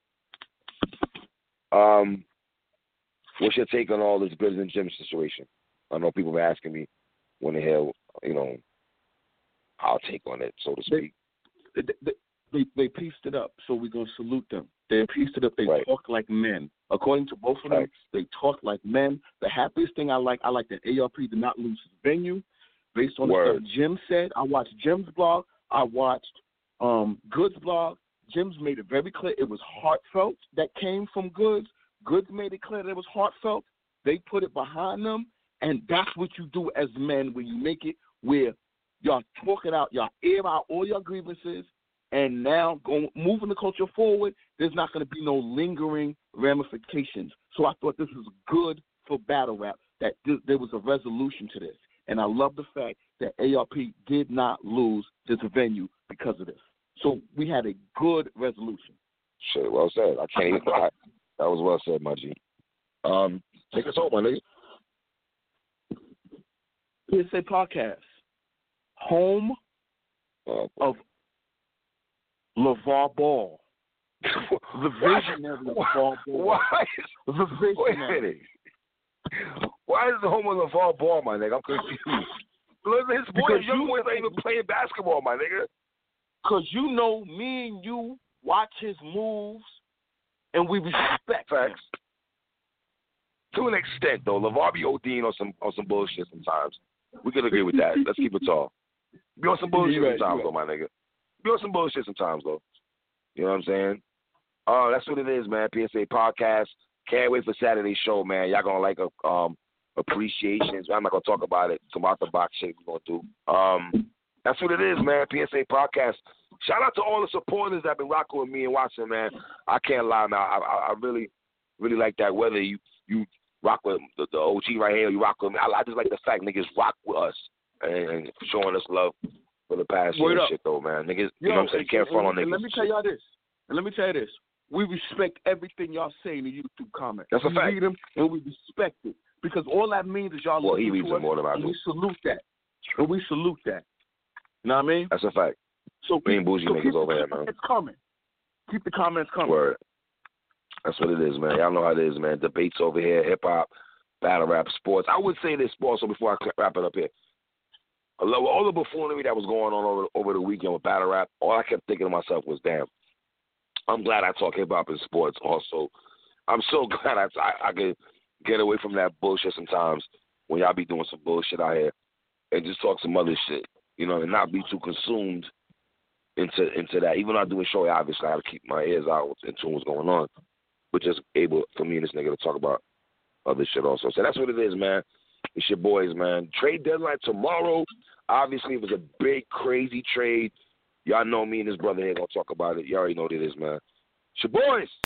What's your take on all this Goods and Jim situation? I know people are asking me when the hell, I'll take on it, so to speak. They pieced it up, so we're going to salute them. They pieced it up. They talk like men. According to both of them, they talk like men. The happiest thing I like that ARP did not lose his venue. Based on the stuff Jim said, I watched Jim's blog. I watched Goods' blog. Jim's made it very clear it was heartfelt that came from Goods. Goods made it clear that it was heartfelt. They put it behind them, and that's what you do as men when you make it where y'all talk it out, y'all air out all your grievances, and now moving the culture forward, there's not going to be no lingering ramifications. So I thought this was good for battle rap, that there was a resolution to this. And I love the fact that ARP did not lose his venue because of this. So we had a good resolution. Shit, well said. I can't even lie. That was well said, my G. Take us home, my nigga. PSA Podcast, home of LeVar Ball. The visionary LeVar Ball. Why? The visionary. Why is the home of LeVar Ball, my nigga? I'm confused. His boys, young boys ain't even playing basketball, my nigga. Because me and you watch his moves, and we respect him. To an extent, though, LeVar be ODing on some bullshit sometimes. We can agree with that. Let's keep it tall. Be on some bullshit sometimes, though, my nigga. Be on some bullshit sometimes, though. You know what I'm saying? That's what it is, man. PSA Podcast. Can't wait for Saturday's show, man. Y'all gonna like appreciations. I'm not gonna talk about it. Some out the box shit we're gonna do. That's what it is, man. PSA Podcast. Shout out to all the supporters that been rocking with me and watching, man. I can't lie, man. I really, really like that. Whether you rock with the OG right here, or you rock with me. I just like the fact niggas rock with us and showing us love for the past year and shit, though, man. Niggas, you know what I'm saying? Can't front on niggas. Let me tell you this. We respect everything y'all say in the YouTube comments. That's a fact. We read them and we respect it. Because all that means is y'all listen he reads to us more than I do. and we salute that. You know what I mean? That's a fact. So being bougie niggas over here, man. Keep the comments coming. Word. That's what it is, man. Y'all know how it is, man. Debates over here, hip-hop, battle rap, sports. I would say this also before I wrap it up here. All the buffoonery that was going on over the weekend with battle rap, all I kept thinking to myself was, damn, I'm glad I talk hip-hop and sports also. I'm so glad I could get away from that bullshit sometimes when y'all be doing some bullshit out here and just talk some other shit, and not be too consumed into that. Even though I do a show, obviously I have to keep my ears out and tune what's going on, but just able for me and this nigga to talk about other shit also. So that's what it is, man. It's your boys, man. Trade deadline tomorrow. Obviously, it was a big, crazy trade. Y'all know me and this brother here gonna talk about it. You already know what it is, man. It's your boys.